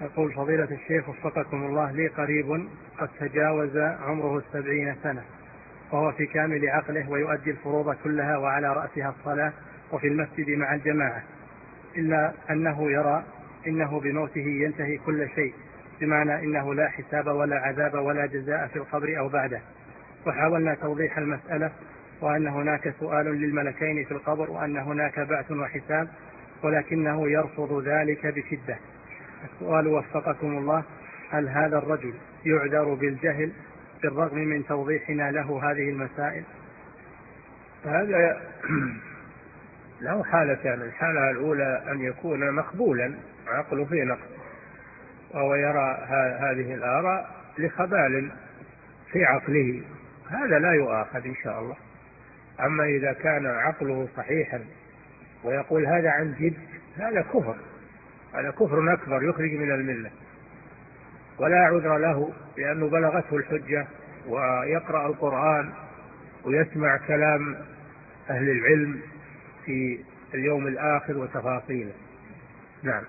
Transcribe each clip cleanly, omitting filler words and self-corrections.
يقول فضيلة الشيخ وفقكم الله، لي قريب قد تجاوز عمره 70 سنة وهو في كامل عقله ويؤدي الفروض كلها وعلى رأسها الصلاة وفي المسجد مع الجماعة، إلا أنه يرى إنه بموته ينتهي كل شيء، بمعنى إنه لا حساب ولا عذاب ولا جزاء في القبر أو بعده. وحاولنا توضيح المسألة وأن هناك سؤال للملكين في القبر وأن هناك بعث وحساب، ولكنه يرفض ذلك بشدة. السؤال وفقكم الله، هل هذا الرجل يعذر بالجهل بالرغم من توضيحنا له هذه المسائل؟ هذا له حالتان. الحالة الأولى أن يكون مقبولا عقله فيه نقص وهو يرى هذه الآراء لخبال في عقله، هذا لا يؤاخذ إن شاء الله. أما إذا كان عقله صحيحا ويقول هذا عن جد، هذا كفر، هذا كفر أكبر يخرج من الملة، ولا عذر له لأنه بلغته الحجة ويقرأ القرآن ويسمع كلام أهل العلم في اليوم الآخر وتفاصيله. نعم.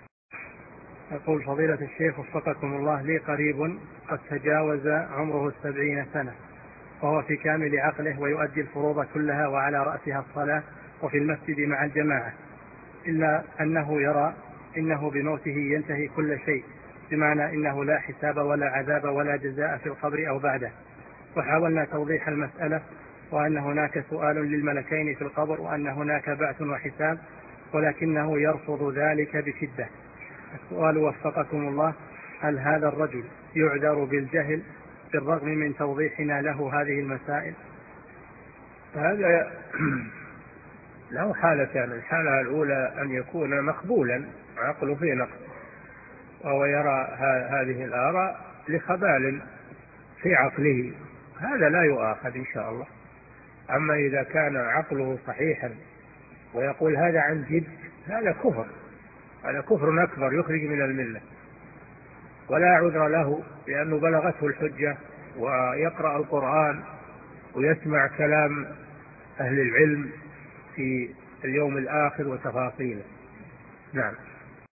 يقول فضيلة الشيخ وفقكم الله، لي قريب قد تجاوز عمره 70 سنة وهو في كامل عقله ويؤدي الفروض كلها وعلى رأسها الصلاة وفي المسجد مع الجماعة، إلا أنه يرى إنه بموته ينتهي كل شيء، بمعنى إنه لا حساب ولا عذاب ولا جزاء في القبر أو بعده. وحاولنا توضيح المسألة وأن هناك سؤال للملكين في القبر وأن هناك بعث وحساب، ولكنه يرفض ذلك بشدة. السؤال وفقكم الله، هل هذا الرجل يعذر بالجهل بالرغم من توضيحنا له هذه المسائل؟ هذا له حالتان. الحالة الأولى أن يكون مقبولا عقله فيه نقص وهو يرى هذه الآراء لخبال في عقله، هذا لا يؤاخذ إن شاء الله. أما إذا كان عقله صحيحا ويقول هذا عن جد، هذا كفر، هذا كفر أكبر يخرج من الملة، ولا عذر له لأنه بلغته الحجة ويقرأ القرآن ويسمع كلام أهل العلم في اليوم الآخر وتفاصيله. نعم.